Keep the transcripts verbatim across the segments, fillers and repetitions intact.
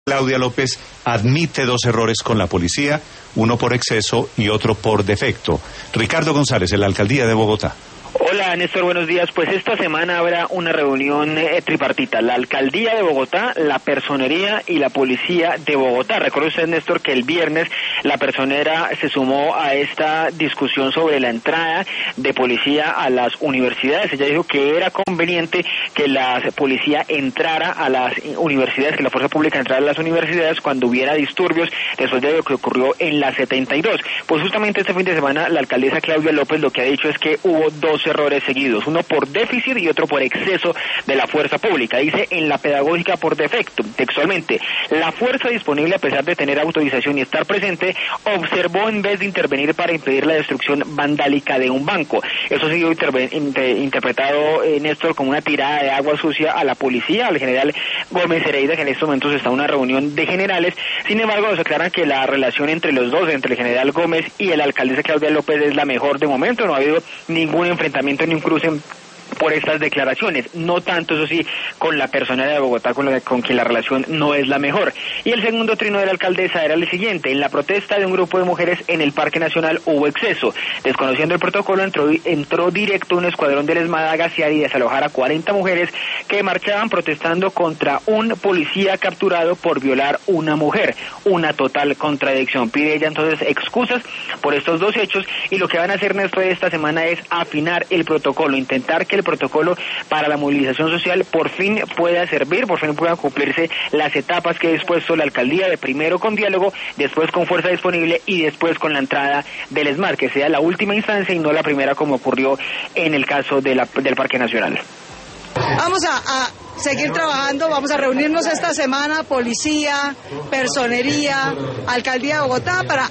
Claudia López admite dos errores con la policía, uno por exceso y otro por defecto. Ricardo González, en la Alcaldía de Bogotá. Hola Néstor, buenos días. Pues esta semana habrá una reunión eh, tripartita, la Alcaldía de Bogotá, la Personería y la Policía de Bogotá. Recuerde usted, Néstor, que el viernes la Personera se sumó a esta discusión sobre la entrada de policía a las universidades. Ella dijo que era conveniente que la policía entrara a las universidades, que la fuerza pública entrara a las universidades cuando hubiera disturbios después de lo que ocurrió en la setenta y dos. Pues justamente este fin de semana la alcaldesa Claudia López lo que ha dicho es que hubo dos errores seguidos, uno por déficit y otro por exceso de la fuerza pública. Dice en la pedagógica por defecto, textualmente, la fuerza disponible a pesar de tener autorización y estar presente, observó en vez de intervenir para impedir la destrucción vandálica de un banco. Eso ha sido inter interpretado, eh, Néstor, como una tirada de agua sucia a la policía, al general Gómez Hereida, que en estos momentos está en una reunión de generales. Sin embargo, nos aclaran que la relación entre los dos, entre el general Gómez y el alcaldesa Claudia López, es la mejor de momento. No ha habido ningún enfrentamiento ni un cruce por estas declaraciones, no tanto, eso sí, con la Personería de Bogotá, con, la, con quien la relación no es la mejor. Y el segundo trino de la alcaldesa era el siguiente: en la protesta de un grupo de mujeres en el Parque Nacional hubo exceso. Desconociendo el protocolo, entró, entró directo un escuadrón del ESMAD a gasear y desalojar a cuarenta mujeres que marchaban protestando contra un policía capturado por violar una mujer. Una total contradicción. Pide ella entonces excusas por estos dos hechos, y lo que van a hacer, Néstor, esta semana es afinar el protocolo, intentar que el protocolo para la movilización social por fin pueda servir, por fin puedan cumplirse las etapas que ha dispuesto la alcaldía, de primero con diálogo, después con fuerza disponible y después con la entrada del ESMAD, que sea la última instancia y no la primera como ocurrió en el caso de la, del Parque Nacional. Vamos a, a seguir trabajando, vamos a reunirnos esta semana, policía, personería, alcaldía de Bogotá, para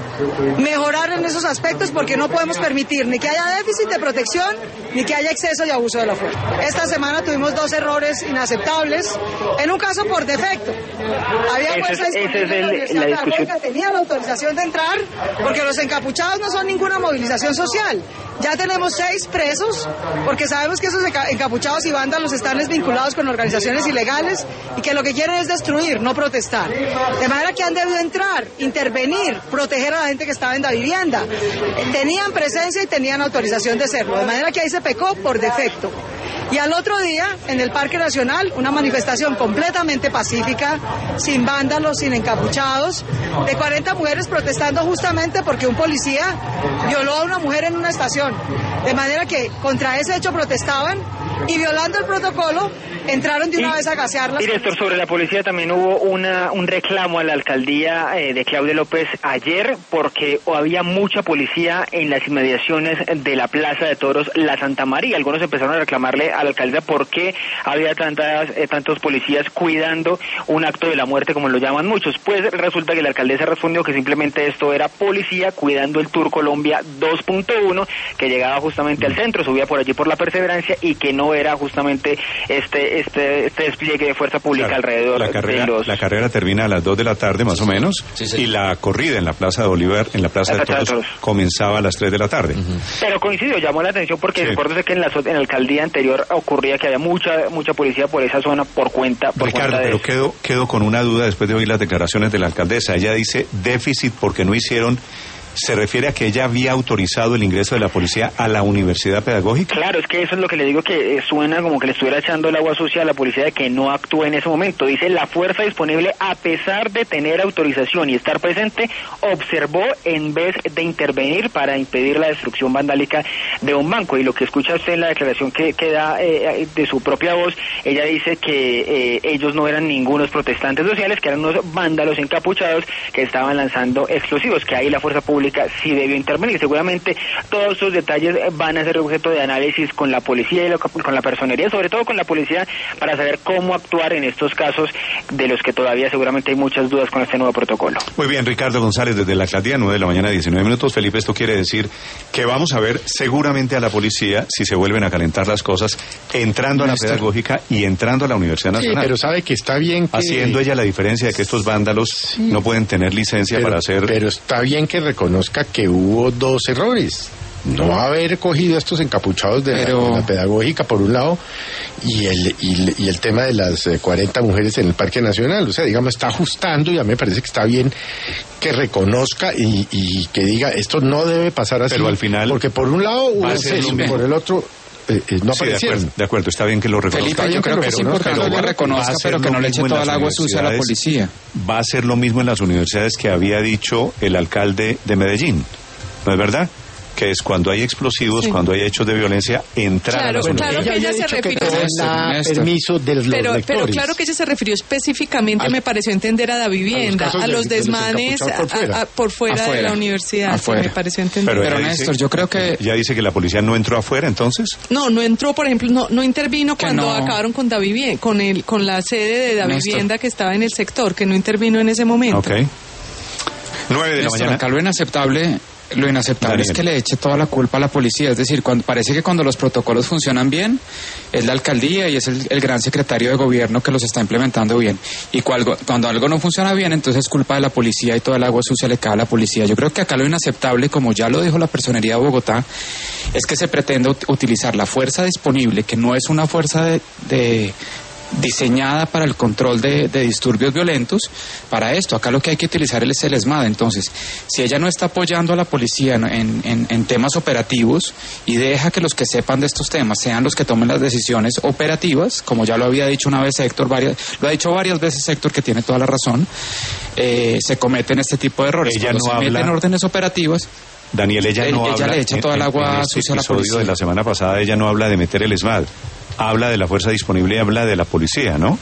mejorar en esos aspectos, porque no podemos permitir ni que haya déficit de protección ni que haya exceso y abuso de la fuerza. Esta semana tuvimos dos errores inaceptables, en un caso por defecto. Había fuerza disponible en la Universidad Pedagógica, tenía la autorización de entrar, porque los encapuchados no son ninguna movilización social. Ya tenemos seis presos, porque sabemos que esos encapuchados y vándalos están vinculados con organizaciones ilegales y que lo que quieren es destruir, no protestar. De manera que han debido entrar, intervenir, proteger a la gente que estaba en la vivienda. Tenían presencia y tenían autorización de hacerlo. De manera que ahí se pecó por defecto. Y al otro día, en el Parque Nacional, una manifestación completamente pacífica, sin vándalos, sin encapuchados, de cuarenta mujeres protestando justamente porque un policía violó a una mujer en una estación. De manera que contra ese hecho protestaban y, violando el protocolo, entraron de una y, vez a gasearlas. Y Néstor, sobre la policía también hubo una, un reclamo a la alcaldía eh, de Claudia López ayer, porque había mucha policía en las inmediaciones de la Plaza de Toros La Santa María. Algunos empezaron a reclamarle a la alcaldía por qué había tantas, eh, tantos policías cuidando un acto de la muerte, como lo llaman muchos. Pues resulta que la alcaldesa respondió que simplemente esto era policía cuidando el Tour Colombia dos punto uno, que llegaba justamente al centro, subía por allí por la Perseverancia, y que no era justamente este Este, este despliegue de fuerza pública, claro, alrededor la carrera, de los... La carrera termina a las dos de la tarde, más o menos, sí, sí. Y la corrida en la Plaza de Bolívar, en la Plaza de Toros, todos. comenzaba a las tres de la tarde. Uh-huh. Pero coincidió, llamó la atención porque sí. Recuérdese que en la, en la alcaldía anterior ocurría que había mucha mucha policía por esa zona por cuenta por Ricardo, cuenta de pero eso. quedo, quedo con una duda después de oír las declaraciones de la alcaldesa. Ella dice déficit porque no hicieron... ¿Se refiere a que ella había autorizado el ingreso de la policía a la Universidad Pedagógica? Claro, es que eso es lo que le digo, que suena como que le estuviera echando el agua sucia a la policía de que no actúe en ese momento. Dice, la fuerza disponible, a pesar de tener autorización y estar presente, observó en vez de intervenir para impedir la destrucción vandálica de un banco. Y lo que escucha usted en la declaración que, que da eh, de su propia voz, ella dice que eh, ellos no eran ningunos protestantes sociales, que eran unos vándalos encapuchados que estaban lanzando explosivos, que ahí la fuerza pública sí debió intervenir. Seguramente todos estos detalles van a ser objeto de análisis con la policía y lo, con la personería, sobre todo con la policía, para saber cómo actuar en estos casos de los que todavía seguramente hay muchas dudas con este nuevo protocolo. Muy bien, Ricardo González, desde la alcaldía, nueve de la mañana, diecinueve minutos. Felipe, esto quiere decir que vamos a ver seguramente a la policía, si se vuelven a calentar las cosas, entrando a la pedagógica y entrando a la Universidad Nacional. Sí, pero sabe que está bien que... Haciendo ella la diferencia de que estos vándalos sí. no pueden tener licencia pero, para hacer... Pero está bien que reconozca que hubo dos errores. no haber cogido a estos encapuchados de, Pero... la, de la pedagógica por un lado y el y, y el tema de las eh, cuarenta mujeres en el Parque Nacional. O sea, digamos, está ajustando y a mí me parece que está bien que reconozca y, y que diga esto no debe pasar así. Pero al final, porque por un lado hubo exceso, por el otro Eh, eh, no sí, de acuerdo, de acuerdo, está bien que lo reconozca. Felipe, yo creo que es importante que lo reconozca, pero que no le eche toda el agua sucia a la policía. Va a ser lo mismo en las universidades que había dicho el alcalde de Medellín, ¿no es verdad? Que es cuando hay explosivos, sí. cuando hay hechos de violencia, entrar claro, a las claro universidades. que ella se refirió a permiso de los pero, lectores. pero claro que ella se refirió específicamente, Al, me pareció entender, a la vivienda, a los, a los de, desmanes de los por fuera, a, a, por fuera afuera, de la universidad, afuera. me pareció entender. Pero, pero Néstor, yo creo que... ¿Ya dice que la policía no entró afuera, entonces? No, no entró, por ejemplo, no no intervino cuando no. acabaron con Davivienda, con el con la sede de Davivienda que estaba en el sector, que no intervino en ese momento. Ok. Nueve de Néstor, la mañana. Acá lo inaceptable... Lo inaceptable Daniel. Es que le eche toda la culpa a la policía, es decir, cuando, parece que cuando los protocolos funcionan bien, es la alcaldía y es el, el gran secretario de gobierno que los está implementando bien. Y cuando, cuando algo no funciona bien, entonces es culpa de la policía y toda el agua sucia le cae a la policía. Yo creo que acá lo inaceptable, como ya lo dijo la Personería de Bogotá, es que se pretende ut- utilizar la fuerza disponible, que no es una fuerza de... de diseñada para el control de, de disturbios violentos, para esto. Acá lo que hay que utilizar es el ESMAD. Entonces, si ella no está apoyando a la policía en, en, en temas operativos y deja que los que sepan de estos temas sean los que tomen las decisiones operativas, como ya lo había dicho una vez Héctor, varias, lo ha dicho varias veces Héctor, que tiene toda la razón, eh, se cometen este tipo de errores. Ella Cuando no se habla... meten órdenes operativas, Daniel, ella no ella habla... le echa toda el agua en, en sucia a la episodio policía. de la semana pasada ella no habla de meter el ESMAD, habla de la fuerza disponible y habla de la policía, ¿no?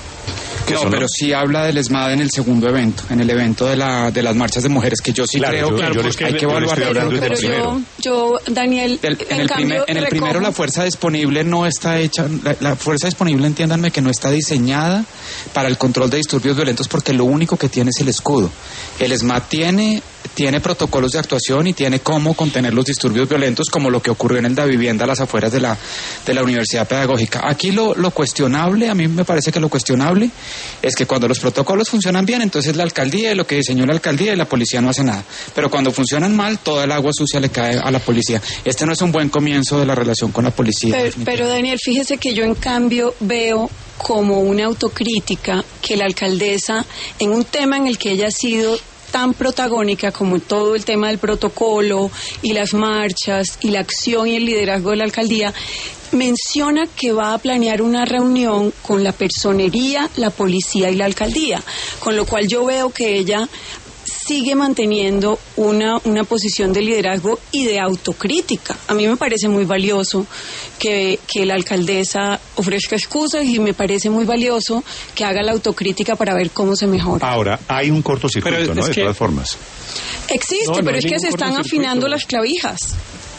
No, pero los... sí habla del ESMAD en el segundo evento, en el evento de la de las marchas de mujeres, que yo sí claro, creo yo, que yo pues, hay que yo evaluar. Pero, pero yo, yo, Daniel, el, en, en el, cambio, primer, en el primero la fuerza disponible no está hecha, la, la fuerza disponible, entiéndanme, que no está diseñada para el control de disturbios violentos, porque lo único que tiene es el escudo. El ESMAD tiene tiene protocolos de actuación y tiene cómo contener los disturbios violentos, como lo que ocurrió en el Davivienda a las afueras de la de la Universidad Pedagógica. Aquí lo, lo cuestionable, a mí me parece que lo cuestionable es que cuando los protocolos funcionan bien, entonces la alcaldía y lo que diseñó la alcaldía y la policía no hace nada. Pero cuando funcionan mal, toda el agua sucia le cae a la policía. Este no es un buen comienzo de la relación con la policía. Pero, pero Daniel, fíjese que yo en cambio veo como una autocrítica que la alcaldesa, en un tema en el que ella ha sido tan protagónica como todo el tema del protocolo y las marchas y la acción y el liderazgo de la alcaldía, menciona que va a planear una reunión con la personería, la policía y la alcaldía, con lo cual yo veo que ella sigue manteniendo una, una posición de liderazgo y de autocrítica. A mí me parece muy valioso que, que la alcaldesa ofrezca excusas y me parece muy valioso que haga la autocrítica para ver cómo se mejora. Ahora, hay un cortocircuito, pero ¿no? De que... todas formas. Existe, no, no pero es que se están afinando las clavijas.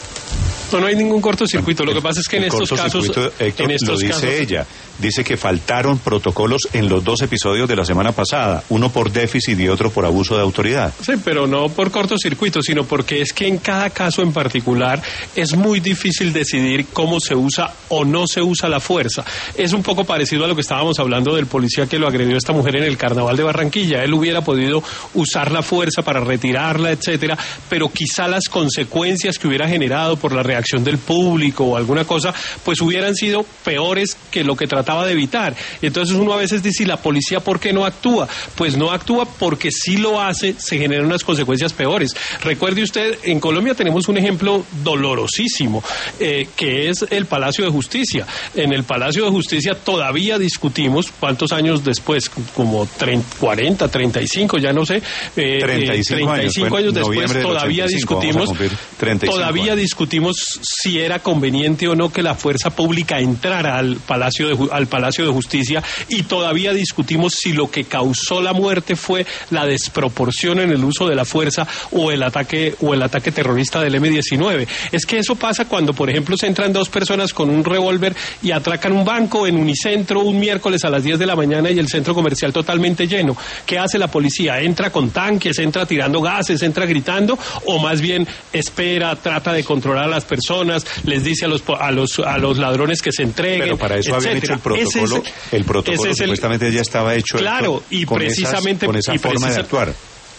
No, no hay ningún cortocircuito. Lo que pasa es que en estos casos, Héctor, en estos lo dice casos, ella, dice que faltaron protocolos en los dos episodios de la semana pasada, uno por déficit y otro por abuso de autoridad. Sí, pero no por cortocircuito, sino porque es que en cada caso en particular es muy difícil decidir cómo se usa o no se usa la fuerza. Es un poco parecido a lo que estábamos hablando del policía que lo agredió a esta mujer en el Carnaval de Barranquilla. Él hubiera podido usar la fuerza para retirarla, etcétera, pero quizá las consecuencias que hubiera generado por la reacción del público o alguna cosa, pues hubieran sido peores que lo que trataba de evitar. Y entonces uno a veces dice, ¿y la policía por qué no actúa? Pues no actúa porque si lo hace, se generan unas consecuencias peores. Recuerde usted, en Colombia tenemos un ejemplo dolorosísimo, eh, que es el Palacio de Justicia. En el Palacio de Justicia todavía discutimos, ¿cuántos años después? Como treinta, cuarenta, treinta y cinco, ya no sé. Eh, treinta y cinco, treinta y cinco años, años después todavía discutimos, todavía años. discutimos si era conveniente o no que la fuerza pública entrara al Palacio de, al Palacio de Justicia, y todavía discutimos si lo que causó la muerte fue la desproporción en el uso de la fuerza o el ataque o el ataque terrorista del eme diecinueve. Es que eso pasa cuando, por ejemplo, se entran dos personas con un revólver y atracan un banco en Unicentro un miércoles a las diez de la mañana y el centro comercial totalmente lleno. ¿Qué hace la policía? ¿Entra con tanques, entra tirando gases, entra gritando, o más bien espera, trata de controlar a las personas, les dice a los a los a los ladrones que se entreguen? Pero para eso habían hecho el protocolo. Es, el protocolo supuestamente el, ya estaba hecho. Claro, y con precisamente esas, con esa y forma precisa, de actuar.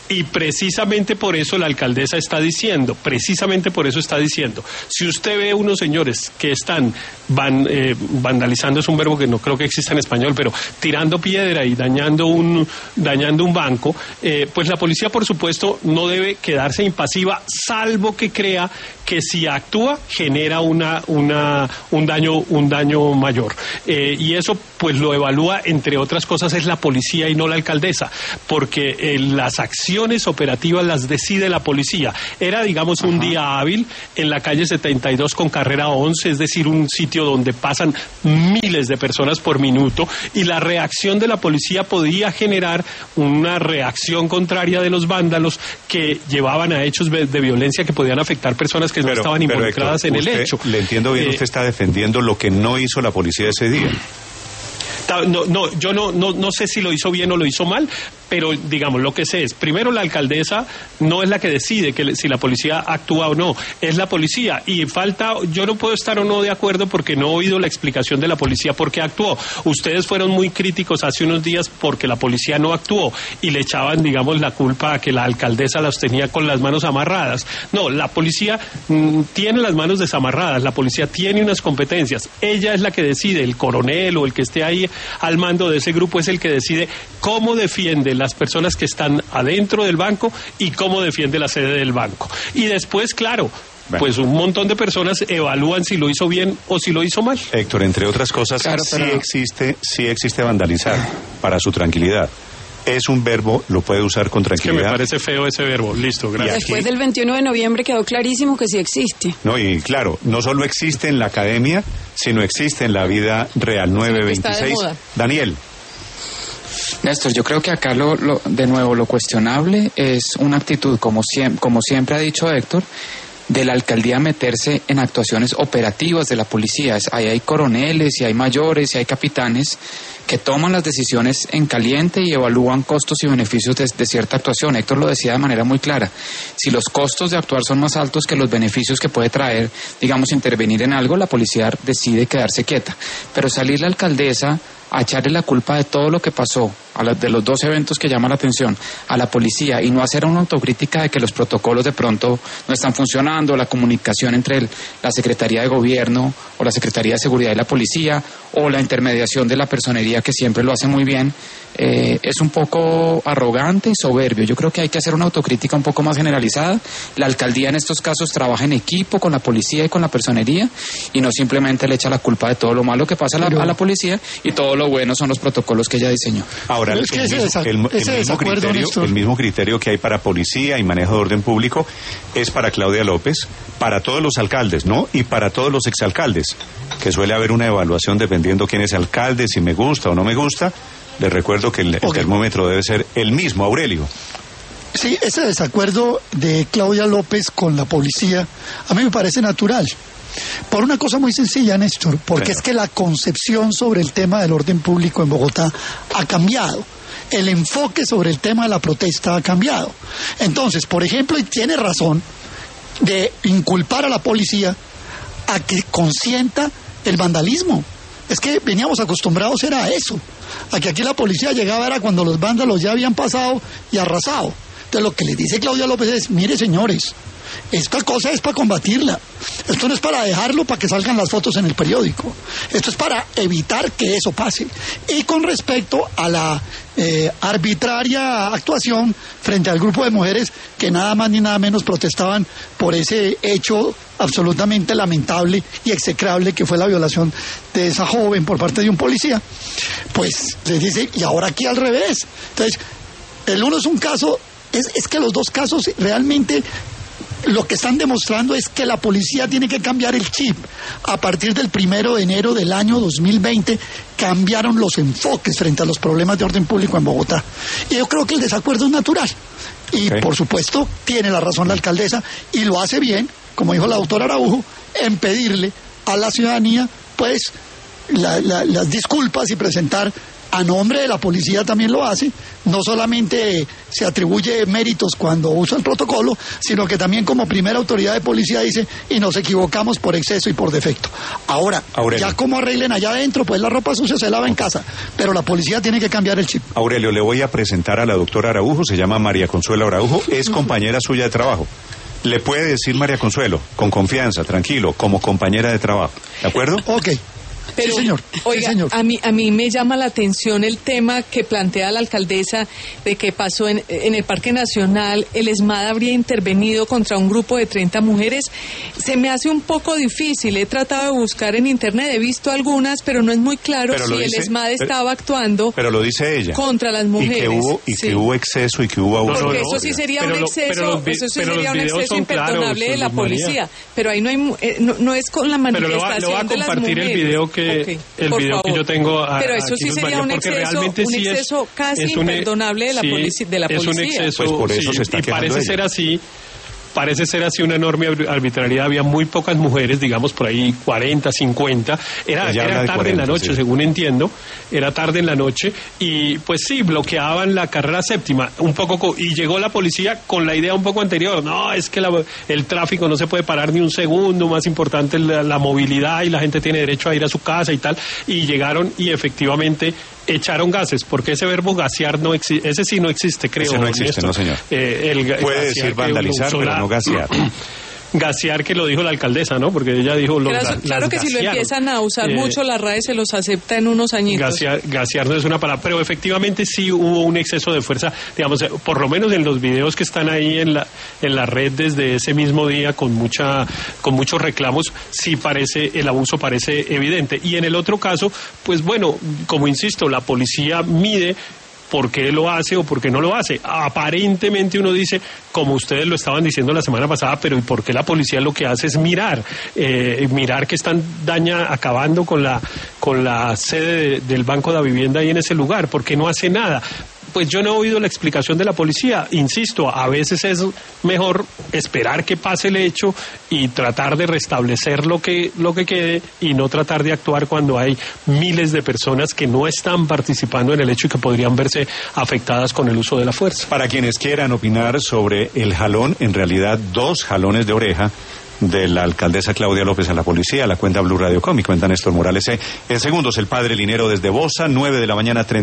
Y precisamente por eso la alcaldesa está diciendo, precisamente por eso está diciendo, si usted ve unos señores que están van, eh, vandalizando, es un verbo que no creo que exista en español, pero tirando piedra y dañando un, dañando un banco, eh, pues la policía, por supuesto, no debe quedarse impasiva, salvo que crea que si actúa genera una, una, un daño, un daño mayor. Eh, y eso pues lo evalúa, entre otras cosas, es la policía y no la alcaldesa, porque eh, las acciones operativas las decide la policía. Era, digamos, un Ajá. día hábil en la calle setenta y dos con carrera once, es decir, un sitio donde pasan miles de personas por minuto, y la reacción de la policía podía generar una reacción contraria de los vándalos que llevaban a hechos de violencia que podían afectar personas que pero, no estaban involucradas pero, Héctor, en el hecho. Le entiendo bien, eh, usted está defendiendo lo que no hizo la policía ese día. No, no, yo no, no, no sé si lo hizo bien o lo hizo mal, pero digamos, lo que sé es, primero la alcaldesa no es la que decide que si la policía actúa o no, es la policía, y falta, yo no puedo estar o no de acuerdo porque no he oído la explicación de la policía por qué actuó. Ustedes fueron muy críticos hace unos días porque la policía no actuó y le echaban, digamos, la culpa a que la alcaldesa las tenía con las manos amarradas. No, la policía mmm, tiene las manos desamarradas, la policía tiene unas competencias, ella es la que decide, el coronel o el que esté ahí al mando de ese grupo es el que decide cómo defiende las personas que están adentro del banco y cómo defiende la sede del banco. Y después, claro, bueno, pues un montón de personas evalúan si lo hizo bien o si lo hizo mal. Héctor, entre otras cosas, claro, pero... sí existe, sí existe vandalizar para su tranquilidad. Es un verbo, lo puede usar con tranquilidad. Es que me parece feo ese verbo. Listo, gracias. Después del veintiuno de noviembre quedó clarísimo que sí existe. No, y claro, no solo existe en la academia, sino existe en la vida real. nueve veintiséis. Daniel. Néstor, yo creo que acá lo, lo, de nuevo lo cuestionable es una actitud, como siempre, como siempre ha dicho Héctor, de la alcaldía meterse en actuaciones operativas de la policía. Ahí hay coroneles, y hay mayores, y hay capitanes que toman las decisiones en caliente y evalúan costos y beneficios de, de cierta actuación. Héctor lo decía de manera muy clara. Si los costos de actuar son más altos que los beneficios que puede traer, digamos, intervenir en algo, la policía decide quedarse quieta. Pero salir la alcaldesa a echarle la culpa de todo lo que pasó, a la, de los dos eventos que llaman la atención, a la policía, y no hacer una autocrítica de que los protocolos de pronto no están funcionando, la comunicación entre el, la Secretaría de Gobierno o la Secretaría de Seguridad y la policía, o la intermediación de la personería que siempre lo hace muy bien, eh, es un poco arrogante y soberbio. Yo creo que hay que hacer una autocrítica un poco más generalizada. La alcaldía en estos casos trabaja en equipo con la policía y con la personería, y no simplemente le echa la culpa de todo lo malo que pasa a la, Pero... a la policía, y todo lo bueno son los protocolos que ella diseñó. Ahora, el, el, mismo, el, el, mismo criterio, el mismo criterio que hay para policía y manejo de orden público es para Claudia López, para todos los alcaldes, ¿no? Y para todos los exalcaldes, que suele haber una evaluación dependiendo quién es alcalde, si me gusta o no me gusta. Les recuerdo que el, el okay. termómetro debe ser el mismo, Aurelio. Sí, ese desacuerdo de Claudia López con la policía a mí me parece natural. Por una cosa muy sencilla, Néstor, porque Pero. es que la concepción sobre el tema del orden público en Bogotá ha cambiado. El enfoque sobre el tema de la protesta ha cambiado. Entonces, por ejemplo, y tiene razón de inculpar a la policía a que consienta el vandalismo. Es que veníamos acostumbrados era a eso, a que aquí la policía llegaba era cuando los vándalos ya habían pasado y arrasado. Entonces lo que le dice Claudia López es, mire señores, esta cosa es para combatirla. Esto no es para dejarlo para que salgan las fotos en el periódico. Esto es para evitar que eso pase. Y con respecto a la eh, arbitraria actuación frente al grupo de mujeres que nada más ni nada menos protestaban por ese hecho absolutamente lamentable y execrable que fue la violación de esa joven por parte de un policía, pues les dice, y ahora aquí al revés. Entonces, el uno es un caso, es, es que los dos casos realmente lo que están demostrando es que la policía tiene que cambiar el chip. A partir del primero de enero del año dos mil veinte cambiaron los enfoques frente a los problemas de orden público en Bogotá. Y yo creo que el desacuerdo es natural. Y okay. por supuesto tiene la razón la alcaldesa y lo hace bien, como dijo la doctora Araujo, en pedirle a la ciudadanía pues la, la, las disculpas y presentar a nombre de la policía también lo hace, no solamente se atribuye méritos cuando usa el protocolo, sino que también como primera autoridad de policía dice, y nos equivocamos por exceso y por defecto. Ahora, Aurelio, ya como arreglen allá adentro, pues la ropa sucia se lava en casa, pero la policía tiene que cambiar el chip. Aurelio, le voy a presentar a la doctora Araujo, se llama María Consuelo Araujo, es compañera suya de trabajo. Le puede decir María Consuelo, con confianza, tranquilo, como compañera de trabajo, ¿de acuerdo? Ok. Pero, sí, señor. Oiga, sí, señor. A, mí, a mí me llama la atención el tema que plantea la alcaldesa de que pasó en, en el Parque Nacional, el ESMAD habría intervenido contra un grupo de treinta mujeres. Se me hace un poco difícil, he tratado de buscar en internet, he visto algunas, pero no es muy claro si dice, el ESMAD pero, estaba actuando pero lo dice ella. contra las mujeres. Y que hubo, y sí. que hubo exceso y que hubo abuso. Porque de eso sí sería pero un exceso, lo, lo, eso sí sería un exceso claros, imperdonable de la policía. María. Pero ahí no hay, eh, no, no es con la manifestación pero lo va, lo va a de las compartir mujeres. el video que... Okay. El Por video favor. que yo tengo a, pero eso sí sería un exceso, un exceso es, casi es un, imperdonable de la, sí, polici de la es policía. Un exceso, pues por eso sí, se está y quejando parece ella. ser así. Parece ser así una enorme arbitrariedad. Había muy pocas mujeres, digamos por ahí cuarenta, cincuenta. Era, era tarde cuarenta, en la noche, sí. según entiendo. Era tarde en la noche. Y pues sí, bloqueaban la carrera séptima. Un poco y llegó la policía con la idea un poco anterior. No, es que la, el tráfico no se puede parar ni un segundo. Más importante la, la movilidad y la gente tiene derecho a ir a su casa y tal. Y llegaron y efectivamente echaron gases, porque ese verbo gasear no existe, ese sí no existe, creo. Ese no existe, no señor. Eh, el, Puede decir vandalizar, pero la, no gasear. Gasear, que lo dijo la alcaldesa, ¿no? Porque ella dijo... Los, claro, las claro que gasearon. Si lo empiezan a usar eh, mucho, la R A E se los acepta en unos añitos. Gasear, gasear no es una palabra, pero efectivamente sí hubo un exceso de fuerza, digamos, por lo menos en los videos que están ahí en la en la red desde ese mismo día con mucha con muchos reclamos, sí parece, el abuso parece evidente. Y en el otro caso, pues bueno, como insisto, la policía mide por qué lo hace o por qué no lo hace. Aparentemente uno dice, como ustedes lo estaban diciendo la semana pasada, pero ¿y por qué la policía lo que hace es mirar? Eh, mirar que están daña, acabando con la, con la sede de, del Banco de la Vivienda ahí en ese lugar, ¿por qué no hace nada? Pues yo no he oído la explicación de la policía. Insisto, a veces es mejor esperar que pase el hecho y tratar de restablecer lo que, lo que quede y no tratar de actuar cuando hay miles de personas que no están participando en el hecho y que podrían verse afectadas con el uso de la fuerza. Para quienes quieran opinar sobre el jalón, en realidad dos jalones de oreja de la alcaldesa Claudia López a la policía, la cuenta Blue Radio Com, y cuenta Néstor Morales. En segundos, el padre Linero desde Bosa, nueve de la mañana, treinta.